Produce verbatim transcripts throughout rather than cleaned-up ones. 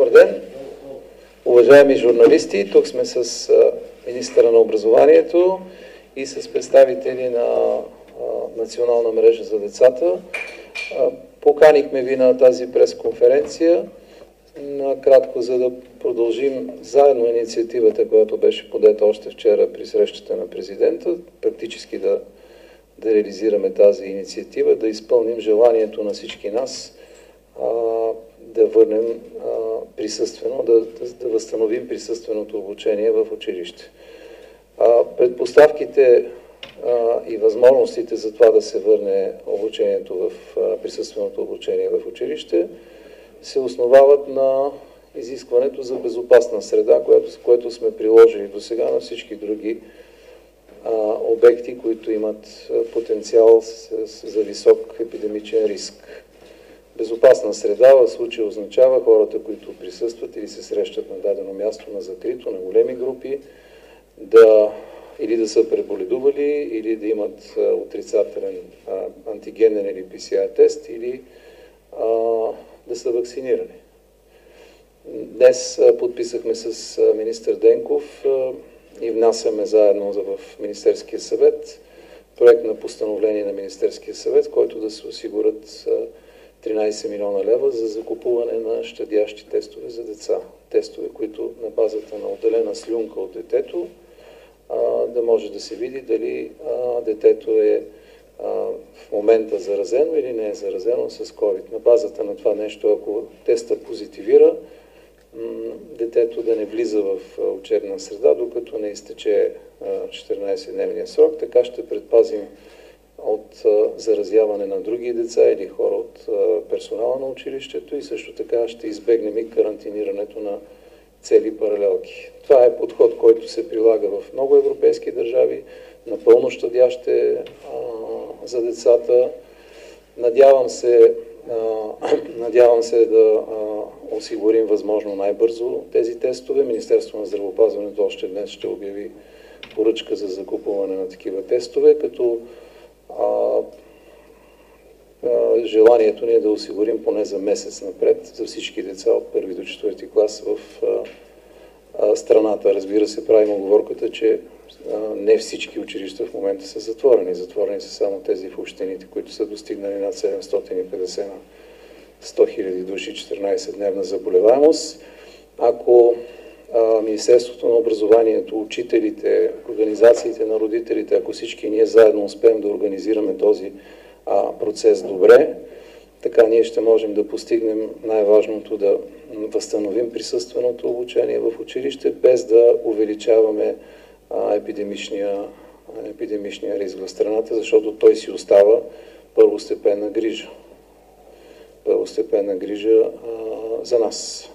Добър ден! Уважаеми журналисти, тук сме с министъра на образованието и с представители на Национална мрежа за децата. Поканихме ви на тази пресконференция, накратко, за да продължим заедно инициативата, която беше подета още вчера при срещата на президента, практически да, да реализираме тази инициатива, да изпълним желанието на всички нас а, да върнем а, присъствено, да, да, да възстановим присъственото обучение в училище. А, предпоставките а, и възможностите за това да се върне обучението в а, присъственото обучение в училище се основават на изискването за безопасна среда, което, което сме приложили до сега на всички други а, обекти, които имат потенциал с, с, за висок епидемичен риск. Безопасна среда в случая означава хората, които присъстват или се срещат на дадено място, на закрито, на големи групи, да или да са преболедували, или да имат а, отрицателен а, антигенен или пи си ар тест, или а, да са вакцинирани. Днес а, подписахме с а, министър Денков а, и внасяме заедно в Министерския съвет проект на постановление на Министерския съвет, който да се осигурят а, тринайсет милиона лева за закупуване на щадящи тестове за деца. Тестове, които на базата на отделена слюнка от детето а, да може да се види дали а, детето е а, в момента заразено или не е заразено с ковид. На базата на това нещо, ако теста позитивира, детето да не влиза в учебна среда, докато не изтече четиринайсетдневния срок, така ще предпазим от а, заразяване на други деца или хора от а, персонала на училището и също така ще избегнем и карантинирането на цели паралелки. Това е подход, който се прилага в много европейски държави, напълно щадяще а, за децата. Надявам се, а, надявам се да а, осигурим възможно най-бързо тези тестове. Министерството на здравеопазването още днес ще обяви поръчка за закупуване на такива тестове, като А, а, желанието ни е да осигурим поне за месец напред за всички деца от първи до четвърти клас в а, а, страната. Разбира се, правим оговорката, че а, не всички училища в момента са затворени. Затворени са само тези в общините, които са достигнали над седемстотин и петдесет на сто хиляди души, четиринайсетдневна заболеваемост. Ако а, Министерството на образованието, учителите, организациите на родителите, ако всички ние заедно успеем да организираме този а, процес добре, така ние ще можем да постигнем най-важното, да възстановим присъственото обучение в училище, без да увеличаваме а, епидемичния, епидемичния риск в страната, защото той си остава първостепенна грижа. Първостепенна грижа а, за нас.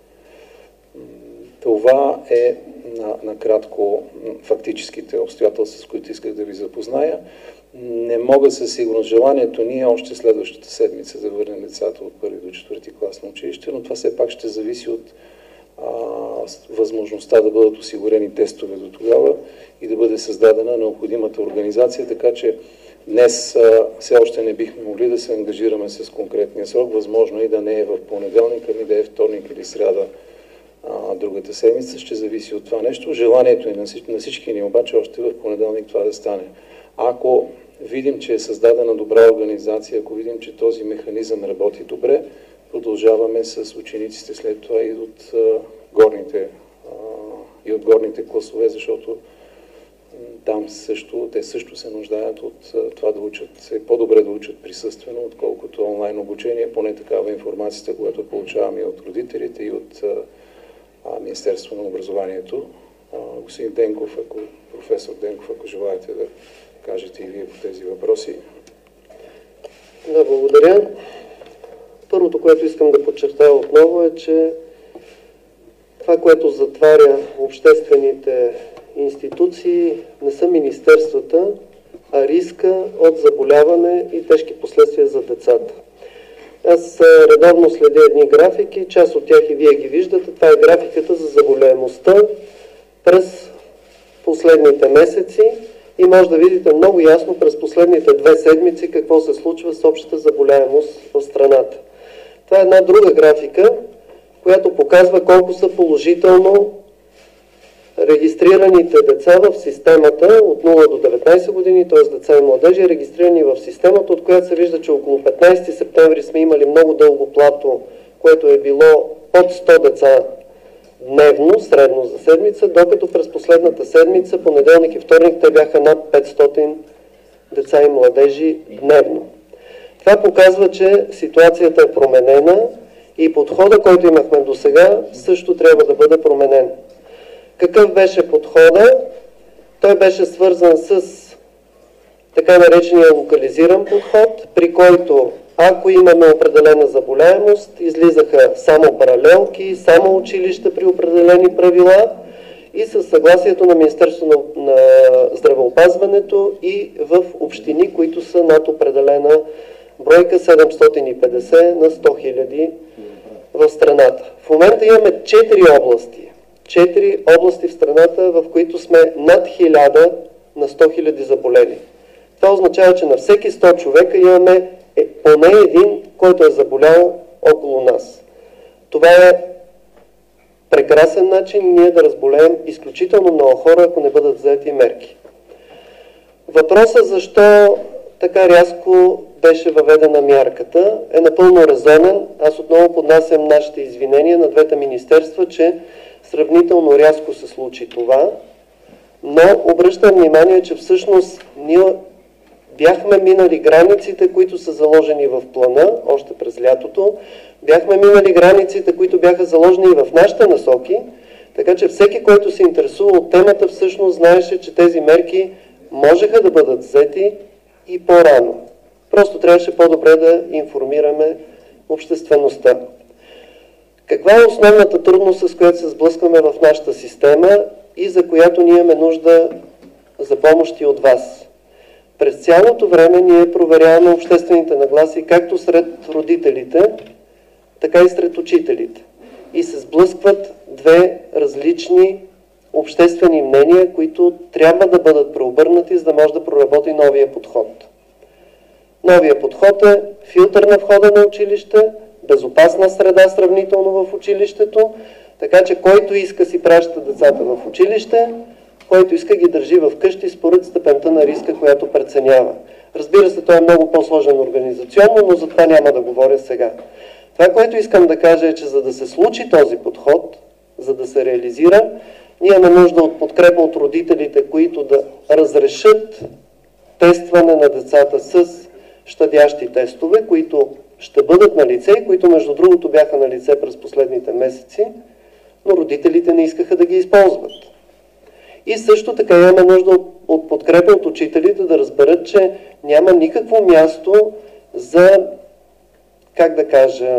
Това е накратко фактическите обстоятелства, с които исках да ви запозная. Не мога със сигурност, желанието ни е още следващата седмица да върнем децата от първи до четвърти клас на училище, но това все пак ще зависи от а, възможността да бъдат осигурени тестове до тогава и да бъде създадена необходимата организация, така че днес а, все още не бихме могли да се ангажираме с конкретния срок. Възможно и да не е в понеделник, ами да е вторник или сряда а, другата седмица. Ще зависи от това нещо. Желанието е на всички, на всички ни обаче още в понеделник това да стане. Ако видим, че е създадена добра организация, ако видим, че този механизъм работи добре, продължаваме с учениците след това и от а, горните, а, и от горните класове, защото там също, те също се нуждаят от а, това да учат, е по-добре да учат присъствено, отколкото онлайн обучение, поне такава информацията, която получаваме и от родителите, и от а, Министерство на образованието. А, господин Денков, ако, професор Денков, ако желаете да кажете и вие по тези въпроси. Да, благодаря. Първото, което искам да подчертая отново е, че това, което затваря обществените институции, не са министерствата, а риска от заболяване и тежки последствия за децата. Аз редовно следя едни графики, част от тях и вие ги виждате. Това е графиката за заболеваемостта през последните месеци и може да видите много ясно през последните две седмици какво се случва с общата заболеваемост в страната. Това е една друга графика, която показва колко са положително регистрираните деца в системата от нула до деветнайсет години, т.е. деца и младежи, регистрирани в системата, от която се вижда, че около петнайсети септември сме имали много дълго плато, което е било под сто деца дневно, средно за седмица, докато през последната седмица, понеделник и вторник, те бяха над петстотин деца и младежи дневно. Това показва, че ситуацията е променена и подхода, който имахме до сега, също трябва да бъде променен. Какъв беше подхода? Той беше свързан с така наречения локализиран подход, при който ако имаме определена заболяемост, излизаха само паралелки, само училища при определени правила и със съгласието на Министерството на здравеопазването и в общини, които са над определена бройка седемстотин и петдесет на сто хиляди в страната. В момента имаме четири области. Четири области в страната, в които сме над хиляда на сто хиляди заболели. Това означава, че на всеки сто човека имаме е поне един, който е заболял около нас. Това е прекрасен начин ние да разболеем изключително много хора, ако не бъдат взети мерки. Въпросът защо така рязко беше въведена мярката е напълно резонен. Аз отново поднасям нашите извинения на двете министерства, че сравнително рязко се случи това, но обръщам внимание, че всъщност ние бяхме минали границите, които са заложени в плана, още през лятото, бяхме минали границите, които бяха заложени и в нашите насоки, така че всеки, който се интересува от темата, всъщност знаеше, че тези мерки можеха да бъдат взети и по-рано. Просто трябваше по-добре да информираме обществеността. Каква е основната трудност, с която се сблъскваме в нашата система и за която ние имаме нужда за помощи от вас? През цялото време ние проверяваме обществените нагласи както сред родителите, така и сред учителите. И се сблъскват две различни обществени мнения, които трябва да бъдат преобърнати, за да може да проработи новия подход. Новия подход е филтър на входа на училище, безопасна среда сравнително в училището, така че който иска си праща децата в училище, който иска ги държи в къщи според степента на риска, която преценява. Разбира се, той е много по-сложен организационно, но за това няма да говоря сега. Това, което искам да кажа е, че за да се случи този подход, за да се реализира, ние имаме нужда от подкрепа от родителите, които да разрешат тестване на децата с щадящи тестове, които ще бъдат на лице и които между другото бяха на лице през последните месеци, но родителите не искаха да ги използват. И също така имаме нужда от, от подкрепа от учителите да разберат, че няма никакво място за, как да кажа,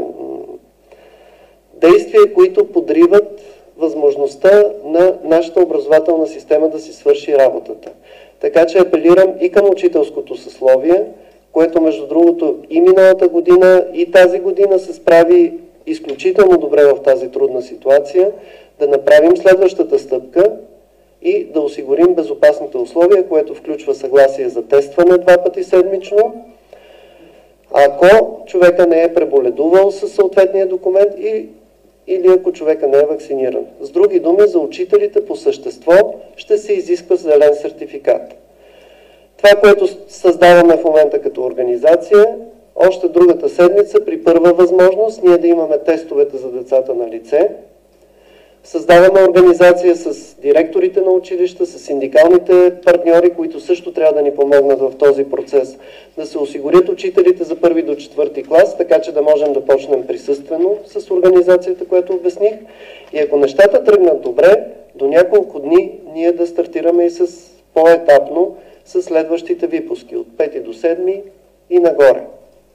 действия, които подриват възможността на нашата образователна система да си свърши работата. Така че апелирам и към учителското съсловие, което между другото и миналата година, и тази година се справи изключително добре в тази трудна ситуация, да направим следващата стъпка и да осигурим безопасните условия, което включва съгласие за тестване два пъти седмично, ако човека не е преболедувал със съответния документ и, или ако човека не е вакциниран. С други думи, за учителите по същество ще се изисква зелен сертификат. Това, което създаваме в момента като организация, още другата седмица, при първа възможност, ние да имаме тестовете за децата на лице. Създаваме организация с директорите на училища, с синдикалните партньори, които също трябва да ни помогнат в този процес, да се осигурят учителите за първи до четвърти клас, така че да можем да почнем присъствено с организацията, която обясних. И ако нещата тръгнат добре, до няколко дни ние да стартираме и с по-етапно с следващите випуски от пети до седми и нагоре.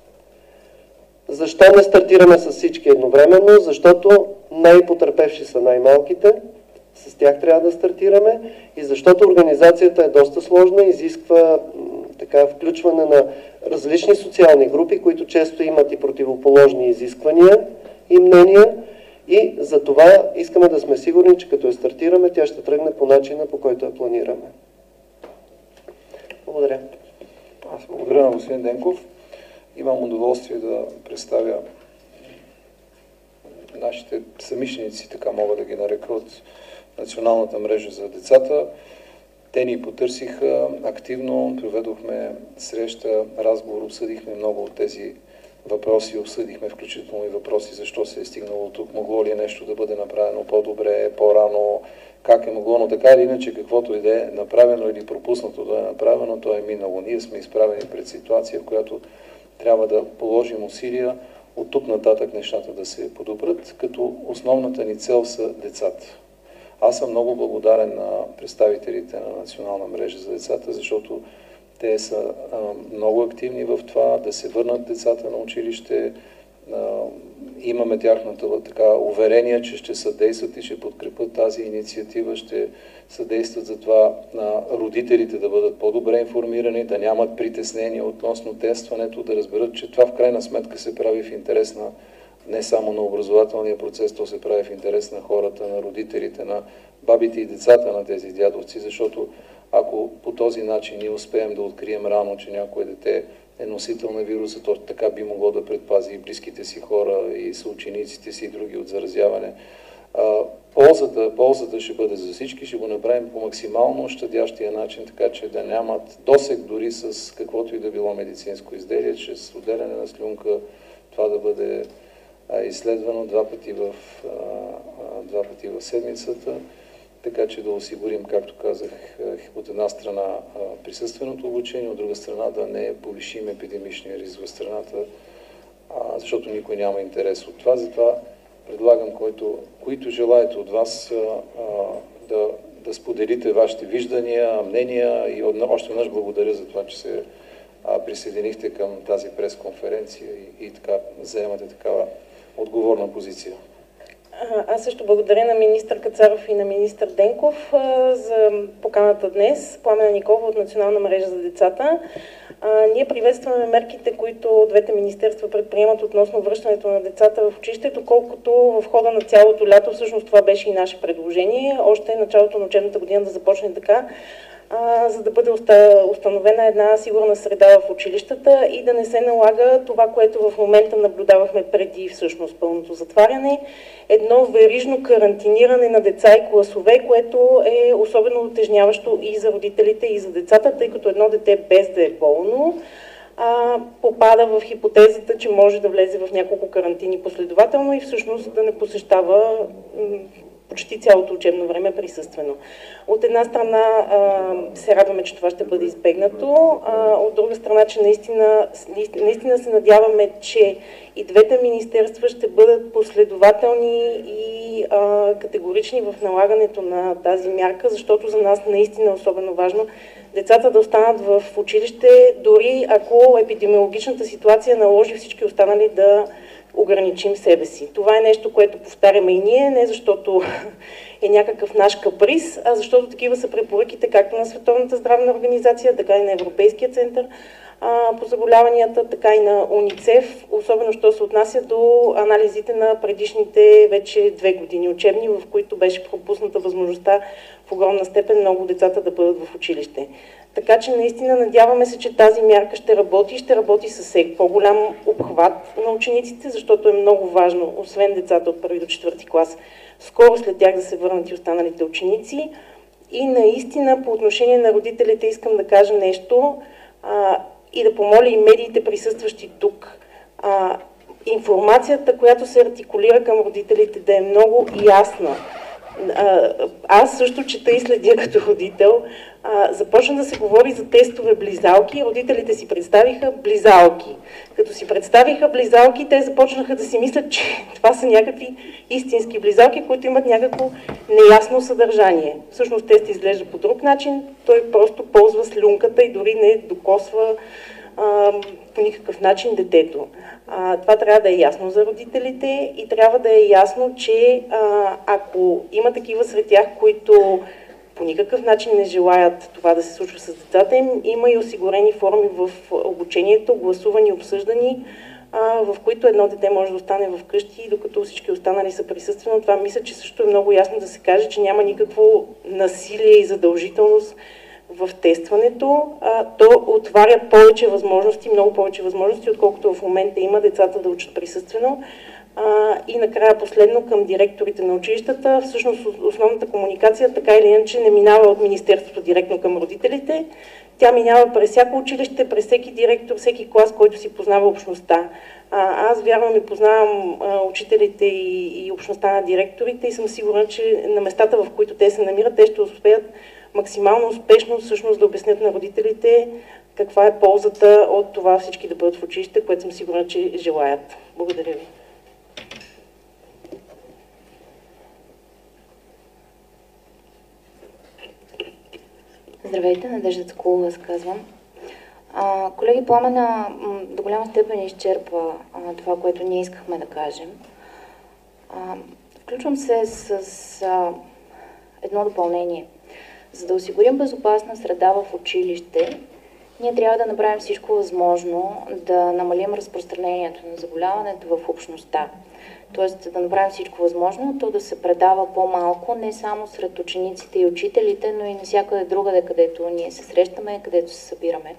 Защо не стартираме с всички едновременно? Защото най-потърпевши са най-малките, с тях трябва да стартираме и защото организацията е доста сложна, изисква така включване на различни социални групи, които често имат и противоположни изисквания и мнения и за това искаме да сме сигурни, че като я стартираме, тя ще тръгне по начина, по който я планираме. Благодаря. Аз благодаря на господин Денков. Имам удоволствие да представя нашите съмишленици, така мога да ги нарека, от Националната мрежа за децата. Те ни потърсиха активно, проведохме среща, разговор, обсъдихме много от тези въпроси, обсъдихме включително и въпроси защо се е стигнало тук, могло ли е нещо да бъде направено по-добре, по-рано, как е могло, но така или иначе каквото и да е направено или пропуснато да е направено, то е минало. Ние сме изправени пред ситуация, в която трябва да положим усилия от тук нататък нещата да се подобрят, като основната ни цел са децата. Аз съм много благодарен на представителите на Национална мрежа за децата, защото те са а, много активни в това да се върнат децата на училище. А, имаме тяхното така уверение, че ще съдействат и ще подкрепят тази инициатива, ще съдействат за това на родителите да бъдат по-добре информирани, да нямат притеснения относно тестването, да разберат, че това в крайна сметка се прави в интерес на не само на образователния процес, то се прави в интерес на хората, на родителите, на бабите и децата на тези дядовци, защото ако по този начин ние успеем да открием рано, че някое дете е носител на вируса, то така би могло да предпази и близките си хора, и съучениците си, и други от заразяване. Ползата, ползата ще бъде за всички, ще го направим по максимално щадящия начин, така че да нямат досег дори с каквото и да било медицинско изделие, чрез отделяне на слюнка, това да бъде изследвано два пъти в, два пъти в седмицата, така че да осигурим, както казах, от една страна присъственото обучение, от друга страна да не повишим епидемичния риск в страната, защото никой няма интерес от това. Затова предлагам, който, които желаете от вас да, да споделите вашите виждания, мнения и още веднъж благодаря за това, че се присъединихте към тази пресконференция и, и така заемате такава отговорна позиция. Аз също благодаря на министър Кацаров и на министър Денков а, за поканата днес. Пламена Николова от Национална мрежа за децата. А, ние приветстваме мерките, които двете министерства предприемат относно връщането на децата в училище, доколкото в хода на цялото лято, всъщност това беше и наше предложение, още началото на учебната година да започне така, А, за да бъде установена една сигурна среда в училищата и да не се налага това, което в момента наблюдавахме преди всъщност пълното затваряне, едно верижно карантиниране на деца и класове, което е особено утежняващо и за родителите, и за децата, тъй като едно дете без да е болно а, попада в хипотезата, че може да влезе в няколко карантини последователно и всъщност да не посещава почти цялото учебно време присъствено. От една страна а, се радваме, че това ще бъде избегнато, а, от друга страна, че наистина, наистина се надяваме, че и двете министерства ще бъдат последователни и а, категорични в налагането на тази мярка, защото за нас наистина е особено важно децата да останат в училище, дори ако епидемиологичната ситуация наложи всички останали да ограничим себе си. Това е нещо, което повтаряме и ние, не защото е някакъв наш каприз, а защото такива са препоръките както на Световната здравна организация, така и на Европейския център а, по заболяванията, така и на УНИЦЕФ, особено що се отнася до анализите на предишните вече две години учебни, в които беше пропусната възможността в огромна степен много децата да бъдат в училище. Така че наистина надяваме се, че тази мярка ще работи и ще работи с по-голям обхват на учениците, защото е много важно, освен децата от първи до четвърти клас, скоро след тях да се върнат и останалите ученици. И наистина по отношение на родителите искам да кажа нещо а, и да помоля и медиите присъстващи тук. А, информацията, която се артикулира към родителите, да е много ясна. Аз също чета и следя като родител. А, започна да се говори за тестове близалки, родителите си представиха близалки. Като си представиха близалки, те започнаха да си мислят, че това са някакви истински близалки, които имат някакво неясно съдържание. Всъщност тест изглежда по друг начин, той просто ползва слюнката и дори не докосва а, по никакъв начин детето. А, това трябва да е ясно за родителите и трябва да е ясно, че а, ако има такива сред тях, които по никакъв начин не желаят това да се случва с децата им, има и осигурени форми в обучението, гласувани, обсъждани, а, в които едно дете може да остане в къщи, докато всички останали са присъствено. Това мисля, че също е много ясно да се каже, че няма никакво насилие и задължителност в тестването. А, то отваря повече възможности, много повече възможности, отколкото в момента има децата да учат присъствено. А, и накрая последно към директорите на училищата. Всъщност основната комуникация така или иначе не минава от Министерството директно към родителите. Тя минава през всяко училище, през всеки директор, всеки клас, който си познава общността. А, аз вярвам и познавам а, учителите и, и общността на директорите и съм сигурна, че на местата, в които те се намират, те ще успеят максимално успешно всъщност да обяснят на родителите каква е ползата от това всички да бъдат в училище, което съм сигурна, че желаят. Благодаря ви. Здравейте, Надежда Цакулова се казвам. А, колеги, Пламена до голяма степен изчерпва а, това, което ние искахме да кажем. А, включвам се с а, едно допълнение. За да осигурим безопасна среда в училище, ние трябва да направим всичко възможно да намалим разпространението на заболяването в общността. Тоест да направим всичко възможно, то да се предава по-малко, не само сред учениците и учителите, но и навсякъде другаде, където ние се срещаме, където се събираме.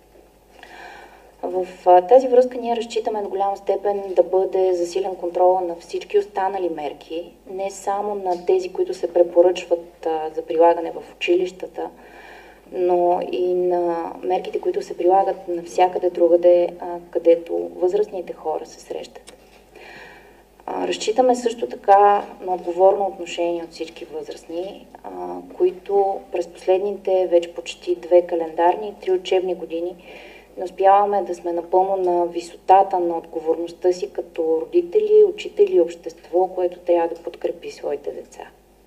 В тази връзка ние разчитаме до голяма степен да бъде засилен контрола на всички останали мерки, не само на тези, които се препоръчват а, за прилагане в училищата, но и на мерките, които се прилагат навсякъде другаде, а, където възрастните хора се срещат. А, разчитаме също така на отговорно отношение от всички възрастни, а, които през последните вече почти две календарни и три учебни години не успяваме да сме напълно на висотата на отговорността си като родители, учители и общество, което трябва да подкрепи своите деца.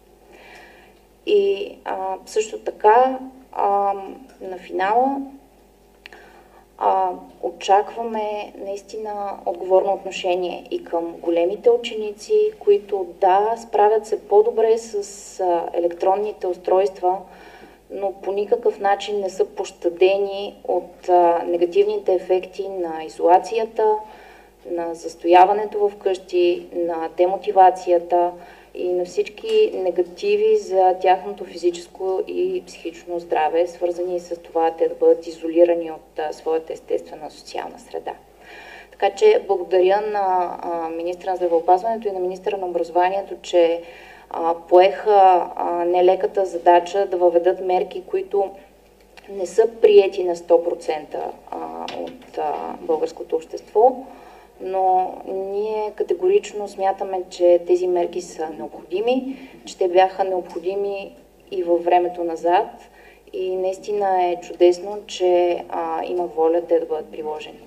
И а, също така а, на финала а, очакваме наистина отговорно отношение и към големите ученици, които да, справят се по-добре с а, електронните устройства, но по никакъв начин не са пощадени от а, негативните ефекти на изолацията, на застояването в къщи, на демотивацията и на всички негативи за тяхното физическо и психично здраве, свързани с това те да бъдат изолирани от а, своята естествена социална среда. Така че благодаря на а, министра на здравеопазването и на министра на образованието, че а, поеха а, нелеката задача да въведат мерки, които не са приети на сто процента а, от а, българското общество, но ние категорично смятаме, че тези мерки са необходими, че те бяха необходими и във времето назад и наистина е чудесно, че а, има воля те да бъдат приложени.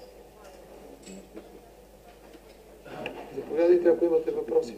Заповядайте, ако имате въпроси.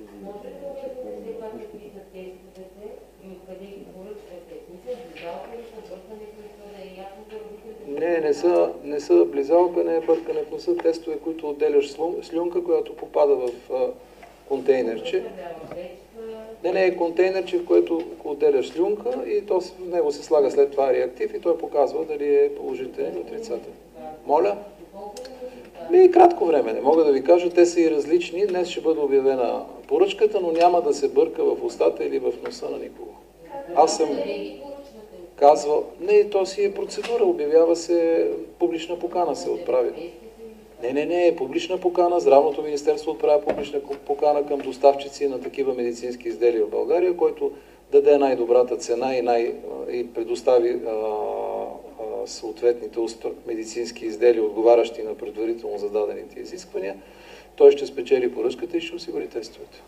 Не, не са, не са близалка, не е бъркане в носа, тестове, които отделяш слюнка, която попада в а, контейнерче. Не, не е контейнерче, в което отделяш слюнка и то в него се слага след това реактив и той показва дали е положителен или отрицателен. Моля? И кратко време, не мога да ви кажа, те са и различни. Днес ще бъде обявена поръчката, но няма да се бърка в устата или в носа на никого. Аз съм казвал, не, то си е процедура, обявява се, публична покана се отправи. Не, не, не, е публична покана, Здравното министерство отправя публична покана към доставчици на такива медицински изделия в България, който даде най-добрата цена и, най- и предостави а, а, съответните медицински изделия, отговарящи на предварително зададените изисквания. Той ще спечели поръчката и ще осигури тестовете.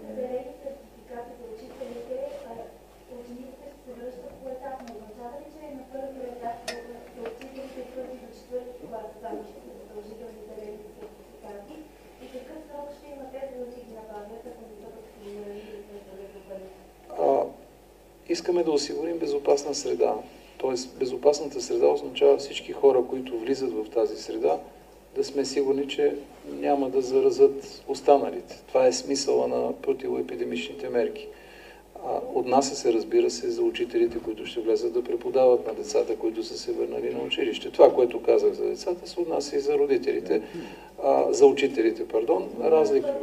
А, искаме да осигурим безопасна среда. Тоест, безопасната среда означава всички хора, които влизат в тази среда, да сме сигурни, че няма да заразят останалите. Това е смисъла на противоепидемичните мерки. А, отнася се, разбира се, за учителите, които ще влезат да преподават на децата, които са се върнали на училище. Това, което казах за децата, се отнася и за родителите, а, за учителите, пардон. Разлика.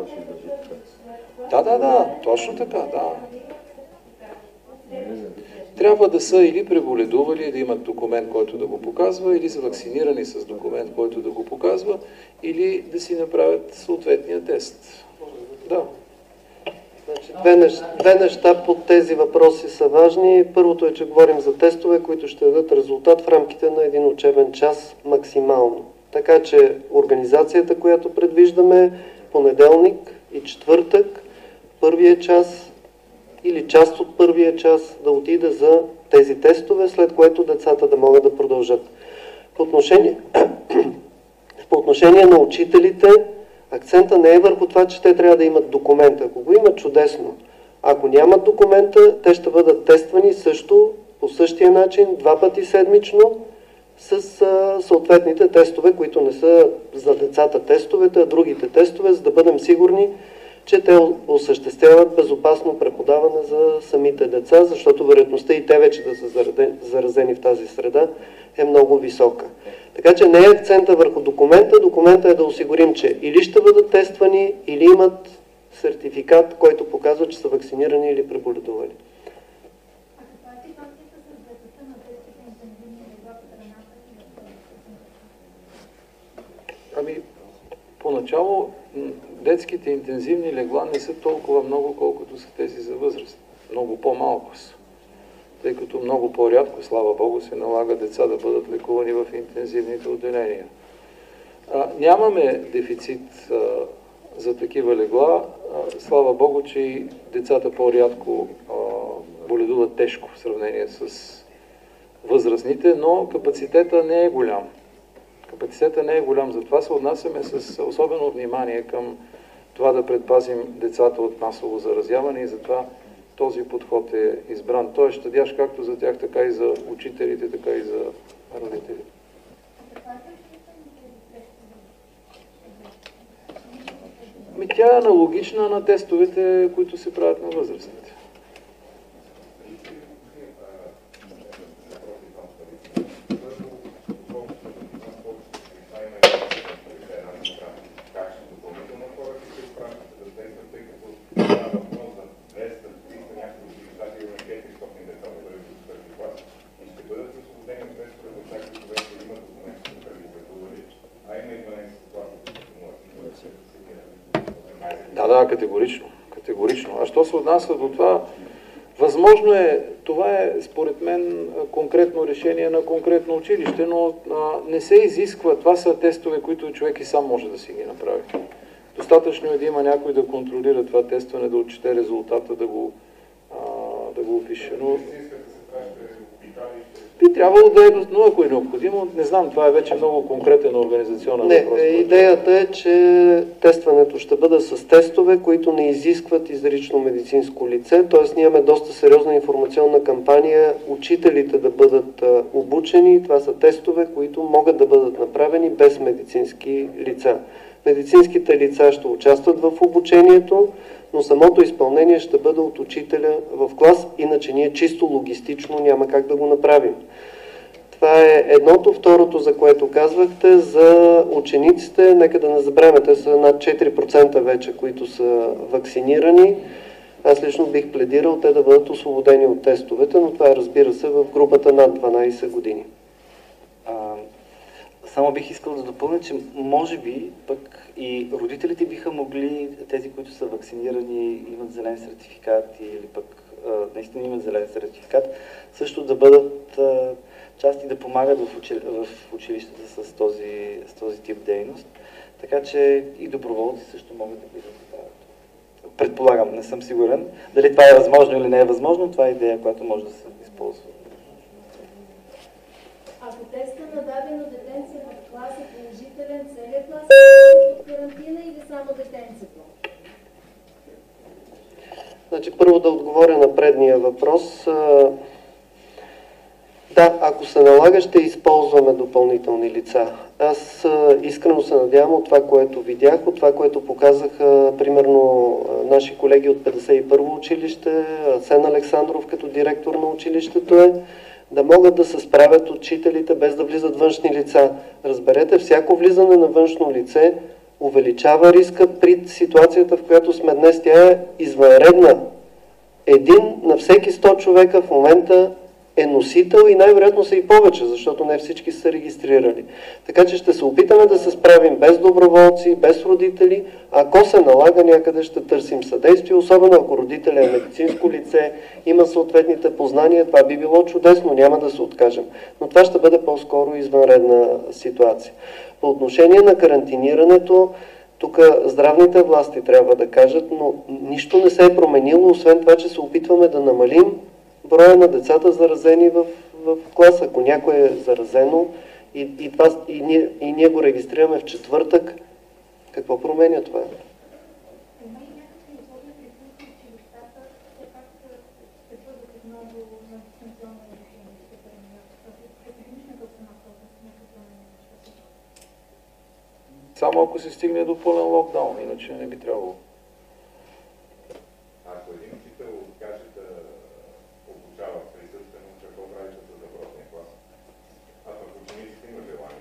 Да, да, да, точно така, да. трябва да са или преболедували, да имат документ, който да го показва, или са вакцинирани с документ, който да го показва, или да си направят съответния тест. Да. Значи, две, неща, две неща под тези въпроси са важни. Първото е, че говорим за тестове, които ще дадат резултат в рамките на един учебен час максимално. Така че организацията, която предвиждаме, понеделник и четвъртък, първия час или част от първия час да отиде за тези тестове, след което децата да могат да продължат. По отношение, по отношение на учителите, акцента не е върху това, че те трябва да имат документа. Ако го имат, чудесно. Ако нямат документа, те ще бъдат тествани също по същия начин, два пъти седмично, с а, съответните тестове, които не са за децата тестовете, а другите тестове, за да бъдем сигурни, че те осъществяват безопасно преподаване за самите деца, защото вероятността и те вече да са заразени в тази среда е много висока. Така че не е акцента върху документа. Документа е да осигурим, че или ще бъдат тествани, или имат сертификат, който показва, че са вакцинирани или преболедували. Ами, поначало детските интензивни легла не са толкова много, колкото са тези за възраст. Много по-малко са. Тъй като много по-рядко, слава Богу, се налага деца да бъдат лекувани в интензивните отделения. А, нямаме дефицит а, за такива легла. А, слава Богу, че и децата по-рядко боледуват тежко в сравнение с възрастните, но капацитета не е голям. Капацитета не е голям, затова се отнасяме с особено внимание към това да предпазим децата от масово заразяване и затова този подход е избран. Той е щадящ както за тях, така и за учителите, така и за родителите. Ми, тя е аналогична на тестовете, които се правят на възрастните. Да, да, категорично. Категорично. А що се отнася до това, възможно е, това е според мен конкретно решение на конкретно училище, но а, не се изисква, това са тестове, които човек и сам може да си ги направи. Достатъчно е да има някой да контролира това тестване, да отчете резултата, да го, а, да го опише. Но би трябвало да е, но ако е необходимо, не знам, това е вече много конкретен организационен не, въпрос. Не, идеята е, че тестването ще бъде с тестове, които не изискват изрично медицинско лице, т.е. ние имаме доста сериозна информационна кампания, учителите да бъдат а, обучени, това са тестове, които могат да бъдат направени без медицински лица. Медицинските лица ще участват в обучението, но самото изпълнение ще бъде от учителя в клас, иначе ние чисто логистично няма как да го направим. Това е едното. Второто, за което казвахте, за учениците, нека да не забравяме, те са над четири процента вече, които са вакцинирани. Аз лично бих пледирал те да бъдат освободени от тестовете, но това е, разбира се, в групата над дванайсет години. А, само бих искал да допълня, че може би пък и родителите биха могли, тези, които са вакцинирани, имат зелен сертификат или пък а, наистина имат зелен сертификат, също да бъдат а, части да помагат в, учили... в училищата с този, с този тип дейност. Така че и доброволци също могат да бъдат. Предполагам, не съм сигурен. Дали това е възможно или не е възможно, това е идея, която може да се използва. Ако теста на дадено детенце в клас е положителен, целият клас е под карантина или само детенцето? Значи, първо да отговоря на предния въпрос. Да, ако се налага, ще използваме допълнителни лица. Аз а, искрено се надявам от това, което видях, от това, което показаха, примерно, наши колеги от петдесет и първо училище, Асен Александров като директор на училището е, да могат да се справят учителите без да влизат външни лица. Разберете, всяко влизане на външно лице увеличава риска при ситуацията, в която сме днес. Тя е извънредна. Един на всеки сто човека в момента е носител и най-вероятно са и повече, защото не всички са регистрирали. Така че ще се опитаме да се справим без доброволци, без родители. Ако се налага, някъде ще търсим съдействие, особено ако родителя е медицинско лице, има съответните познания, това би било чудесно, няма да се откажем. Но това ще бъде по-скоро извънредна ситуация. По отношение на карантинирането, тук здравните власти трябва да кажат, но нищо не се е променило, освен това, че се опитваме да намалим броя на децата заразени в, в клас. Ако някой е заразено и, и, това, и, ние, и ние го регистрираме в четвъртък, какво променя това? Само ако се стигне до пълен локдаун, иначе не би трябвало. Ако един учител откаже да обучава присъствено, какво правите за въпросния клас? А пък учениците има желание.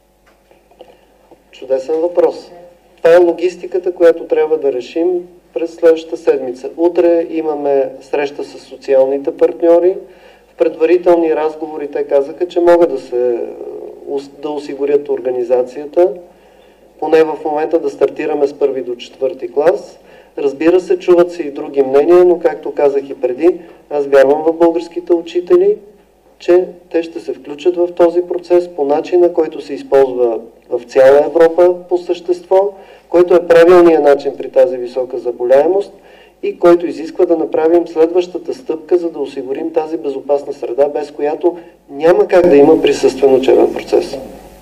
Чудесен въпрос. Това е логистиката, която трябва да решим през следващата седмица. Утре имаме среща с социалните партньори. В предварителни разговори те казаха, че могат да се да осигурят организацията. Поне в момента да стартираме с първи до четвърти клас. Разбира се, чуват се и други мнения, но както казах и преди, аз вярвам в българските учители, че те ще се включат в този процес по начина, който се използва в цяла Европа по същество, който е правилният начин при тази висока заболяемост и който изисква да направим следващата стъпка, за да осигурим тази безопасна среда, без която няма как да има присъствен учебен процес.